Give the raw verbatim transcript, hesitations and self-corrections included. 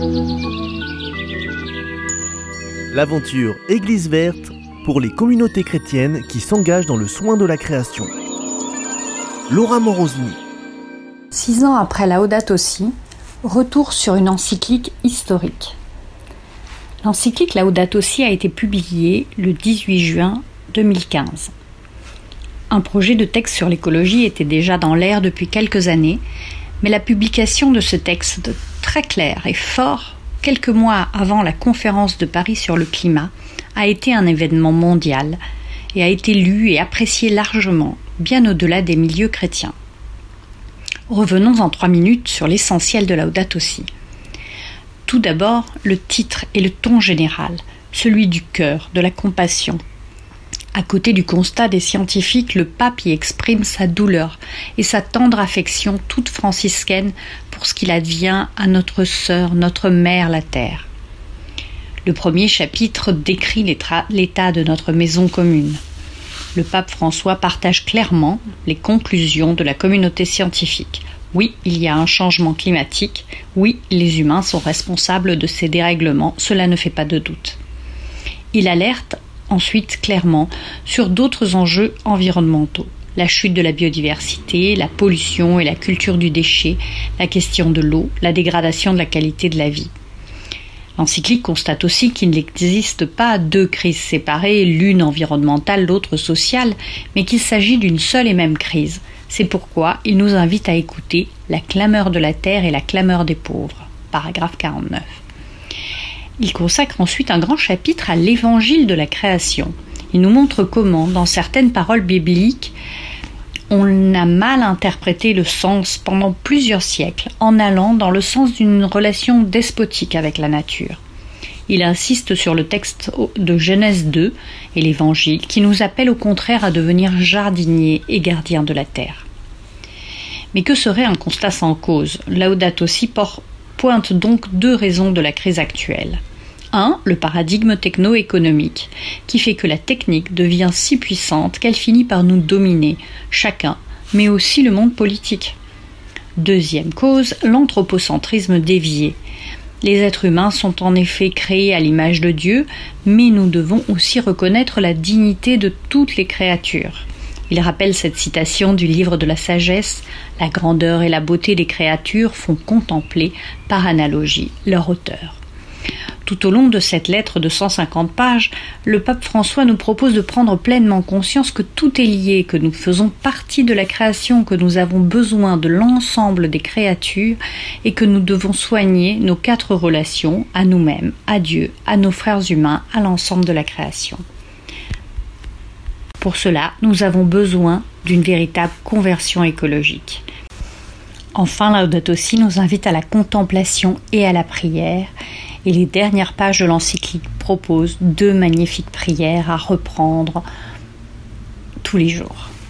L'aventure Église verte pour les communautés chrétiennes qui s'engagent dans le soin de la création. Laura Morosini. Six ans après Laudato Si, retour sur une encyclique historique. L'encyclique Laudato Si a été publiée le dix-huit juin deux mille quinze. Un projet de texte sur l'écologie était déjà dans l'air depuis quelques années, mais la publication de ce texte très clair et fort, quelques mois avant la conférence de Paris sur le climat, a été un événement mondial et a été lu et apprécié largement, bien au-delà des milieux chrétiens. Revenons en trois minutes sur l'essentiel de Laudato Si. Tout d'abord, le titre et le ton général, celui du cœur, de la compassion. À côté du constat des scientifiques, le pape y exprime sa douleur et sa tendre affection toute franciscaine pour ce qu'il advient à notre sœur, notre mère, la terre. Le premier chapitre décrit l'état de notre maison commune. Le pape François partage clairement les conclusions de la communauté scientifique. Oui, il y a un changement climatique. Oui, les humains sont responsables de ces dérèglements. Cela ne fait pas de doute. Il alerte ensuite clairement sur d'autres enjeux environnementaux. La chute de la biodiversité, la pollution et la culture du déchet, la question de l'eau, la dégradation de la qualité de la vie. L'encyclique constate aussi qu'il n'existe pas deux crises séparées, l'une environnementale, l'autre sociale, mais qu'il s'agit d'une seule et même crise. C'est pourquoi il nous invite à écouter la clameur de la terre et la clameur des pauvres. Paragraphe quarante-neuf. Il consacre ensuite un grand chapitre à l'évangile de la création. Il nous montre comment, dans certaines paroles bibliques, on a mal interprété le sens pendant plusieurs siècles, en allant dans le sens d'une relation despotique avec la nature. Il insiste sur le texte de Genèse deux et l'Évangile, qui nous appelle au contraire à devenir jardiniers et gardiens de la terre. Mais que serait un constat sans cause ? Laudato Si pointe donc deux raisons de la crise actuelle. Un, le paradigme techno-économique, qui fait que la technique devient si puissante qu'elle finit par nous dominer, chacun, mais aussi le monde politique. Deuxième cause, l'anthropocentrisme dévié. Les êtres humains sont en effet créés à l'image de Dieu, mais nous devons aussi reconnaître la dignité de toutes les créatures. Il rappelle cette citation du livre de la sagesse, « La grandeur et la beauté des créatures font contempler, par analogie, leur auteur ». Tout au long de cette lettre de cent cinquante pages, le pape François nous propose de prendre pleinement conscience que tout est lié, que nous faisons partie de la création, que nous avons besoin de l'ensemble des créatures et que nous devons soigner nos quatre relations à nous-mêmes, à Dieu, à nos frères humains, à l'ensemble de la création. Pour cela, nous avons besoin d'une véritable conversion écologique. Enfin, Laudato Si nous invite à la contemplation et à la prière, et les dernières pages de l'encyclique proposent deux magnifiques prières à reprendre tous les jours.